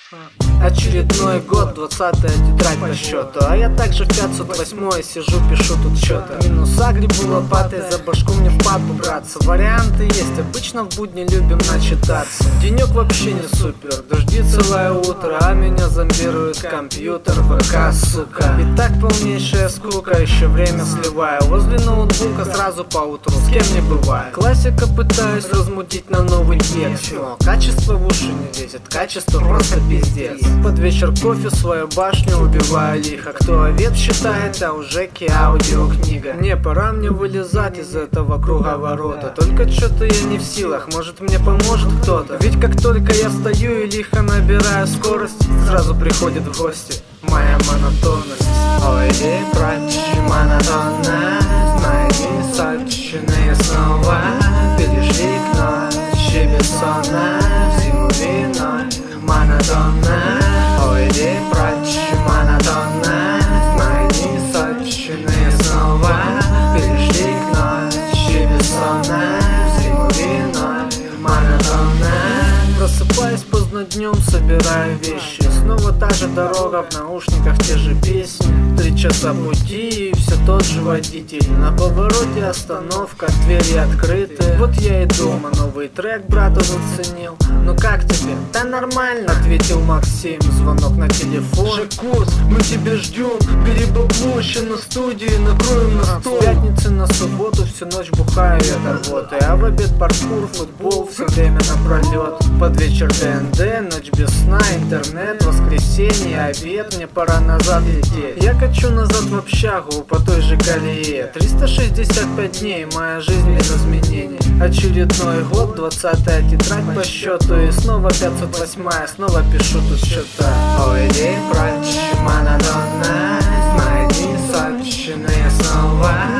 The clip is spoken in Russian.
Очередной год, 20-я тетрадь по счету. А я также в 508-й сижу, пишу тут что-то. Минуса грибу лопатой, за башку мне в папу браться. Варианты есть, обычно в будни любим начитаться. Денек вообще не супер, дожди целое утро, а меня зомбирует компьютер, ВК, сука. И так полнейшая скука, еще время сливаю. Возле ноутбука сразу по утру, с кем не бывает. Классика пытаюсь размутить на новый текст, но качество в уши не лезет, качество просто пиздец. Под вечер кофе свою башню убиваю лихо. Кто овец считает, а уже аудиокнига. Не, пора мне вылезать из этого круговорота. Только что-то я не в силах, может мне поможет кто-то. Ведь как только я встаю и лихо набираю скорость, сразу приходит в гости моя монотонность. Ой, прочь монотонность, мои сочные снова перешли к ночи бессонной, зиму виной. Монотонность, ой, иди прочь, монотонность, мои сочные снова перешли к ночи бессонной, зиму виной. Монотонность. Просыпаюсь поздно днем, собираю вещи. Снова та же дорога, в наушниках те же песни. 3 часа пути и все тот же водитель. На повороте остановка, двери открыты. Вот я и дома, новый трек брату заценил. Ну как тебе? Да нормально, ответил Максим. Звонок на телефон. Жекус, мы тебя ждем. Бери бабло, еще на студии накроем на стол. С пятницы на субботу всю ночь бухаю я до рвоты. А в обед паркур, футбол, все время напролет. Под вечер ДНД, ночь без сна, интернет, воскресенье, обед, мне пора назад лететь. Я качу назад в общагу по той же колее. 365 дней, моя жизнь без изменений. Очередной год, 20-я тетрадь по счету. И снова 508-я, снова пишу тут что-то. Ой, иди прочь, монотонность, мои сочные снова